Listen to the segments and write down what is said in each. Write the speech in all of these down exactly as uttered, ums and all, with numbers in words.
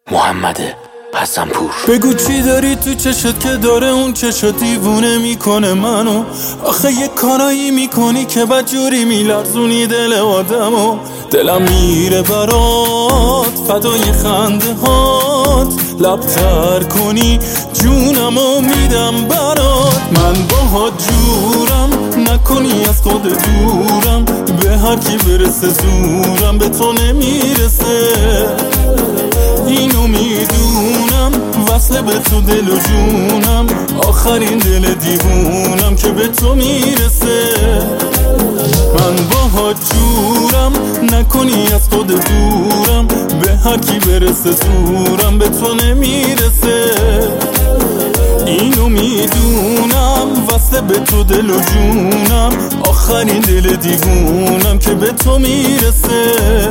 محمد حسن‌پور. بگو چی داری تو چشت که داره اون چشت دیوونه میکنه منو. آخه یه کارایی میکنی که بدجوری میلرزونی دل آدمو. دلم میره برات فدای خنده هات، لبتر کنی جونمو میدم برات. من باهات جورم نکنی از خود دورم، به هر کی برسه زورم به تو نمیرسه. اینو میدونم وصله به تو دل و جونم، آخرین دل دیوونم که به تو میرسه. من باهات جورم نکنی از خود دورم، به هر کی برسه زورم به تو نمیرسه. اینو میدونم وصله به تو دل و جونم، آخرین دل دیوونم که به تو میرسه.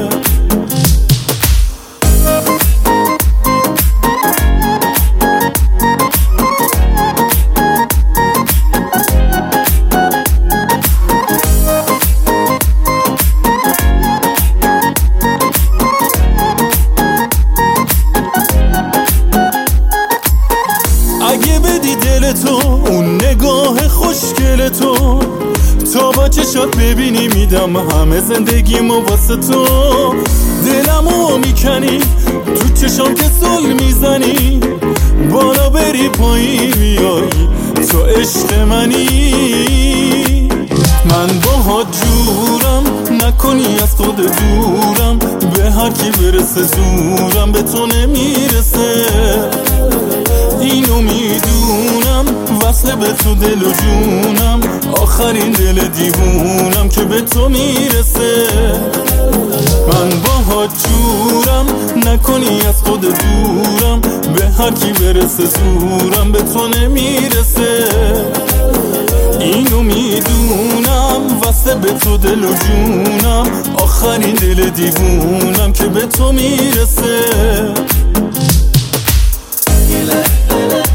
اگه بدی دل تو اون نگاه خوشگل تو، تا با چشات ببینی میدم همه زندگیمو واسه تو. دلمو میکنی تو چشام که زل میزنی، بالا بری پایین میایی تو عشق منی. من باهات جورم نکنی از خود دورم، به هر کی برسه زورم به تو نمیرسه. اینو میدونم وصله به تو دل و جونم، آخرین دل دیوونم که به تو میرسه. من باهات جورم نکنی از خود دورم، به هر کی برسه زورم به تو نمیرسه. اینو میدونم وصله به تو دل و جونم، آخرین دل دیوونم که به تو میرسه.